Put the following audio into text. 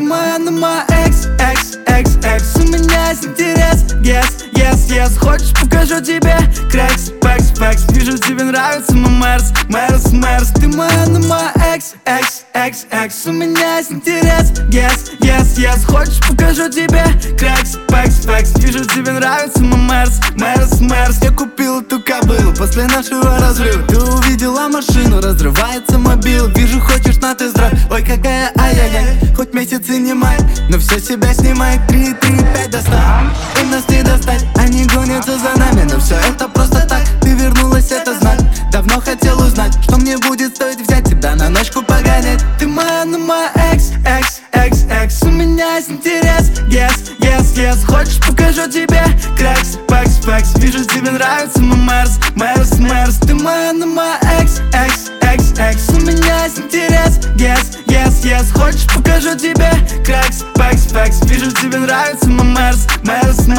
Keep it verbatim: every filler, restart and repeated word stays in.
моя, но моя экс, экс, экс, экс. У меня есть интерес, yes, yes, yes. Хочешь, покажу тебе крекс, пекс, пекс. Вижу, тебе нравится мой мерс, мерс, мерс. Ты моя, но моя экс, экс, экс, экс. У меня есть интерес, yes, yes, yes. Хочешь, покажу тебе крекс, пекс, пекс. Вижу, тебе нравится мой мерс, мерс, мерс. Я купил эту кобылу после нашего разрыва. Ты увидела машину, разрывается мобил. Вижу, хочешь на тест-драйв. Ой, какая ай-яй-яй. Хоть месяц и не май, но все себя снимает. Три, три, пять до ста. Им нас не достать, они гонятся за нами. Но все это просто так, ты вернулась, это знак. Давно хотел узнать, что мне будет стоить взять тебя на ночку погонять. Ты моя, но моя экс, экс, экс, экс. У меня есть интерес, yes, yes, yes. Хочешь, покажу тебе крекс, пекс, пекс. Вижу, тебе нравится мой мерс, мерс, мерс. Ты моя, но моя экс, экс, экс, экс. У меня есть интерес, yes, yes, yes. Хочешь, покажу тебе крекс, пекс, пекс. Вижу, тебе нравится мой мерс, мерс, мерс.